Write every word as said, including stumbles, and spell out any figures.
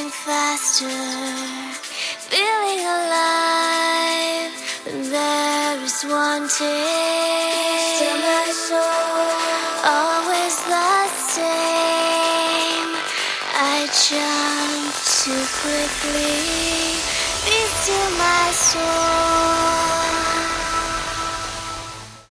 beating faster, feeling alive. And there is one taste in my soul, always the same. I jump too quickly, be still my soul.